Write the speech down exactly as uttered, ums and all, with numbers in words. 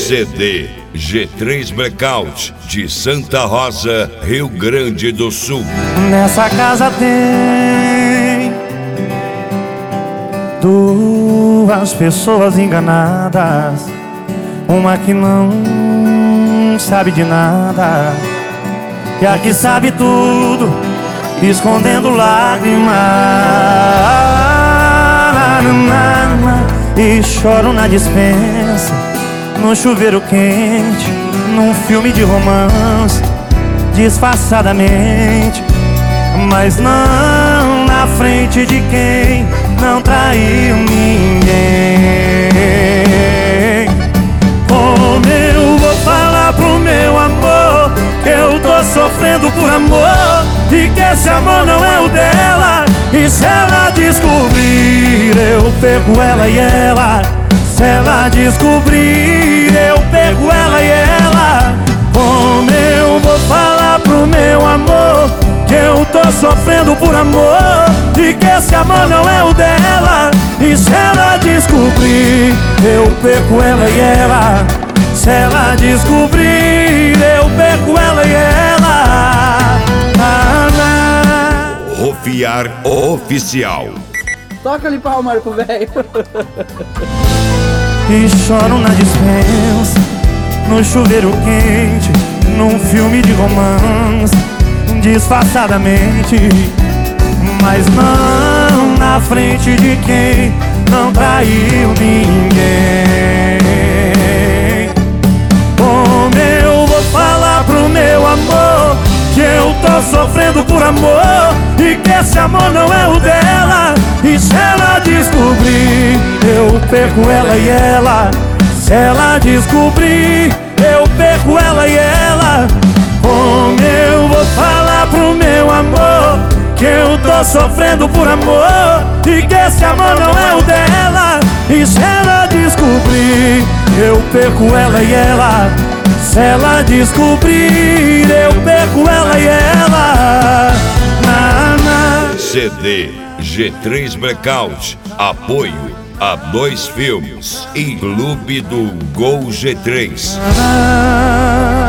C D G três Blackout de Santa Rosa, Rio Grande do Sul. Nessa casa tem duas pessoas enganadas, uma que não sabe de nada e a que sabe tudo, escondendo lágrimas. E choro na dispensa, no chuveiro quente, num filme de romance, disfarçadamente, mas não na frente de quem não traiu ninguém. Como eu vou falar pro meu amor que eu tô sofrendo por amor e que esse amor não é o dela? E se ela descobrir, eu pego ela e ela. Se ela descobrir, eu pego ela e ela. Como eu vou falar pro meu amor que eu tô sofrendo por amor e que esse amor não é o dela? E se ela descobrir, eu pego ela e ela. Se ela descobrir, eu pego ela e ela. Ah, Rofiar Oficial. Toca ali pra Marco, velho. E choro na dispensa, no chuveiro quente, num filme de romance, disfarçadamente, mas não na frente de quem não traiu ninguém. Como eu vou falar pro meu amor que eu tô sofrendo por amor e que esse amor não é o dela? E se ela descobrir, eu perco ela e ela. Se ela descobrir, eu perco ela e ela. Como eu vou falar pro meu amor que eu tô sofrendo por amor e que esse amor não é o dela? E se ela descobrir, eu perco ela e ela. Se ela descobrir, eu perco ela e ela. Na, na. C D G três Blackout. Apoio a dois filmes e Clube do Gol G três. Na, na.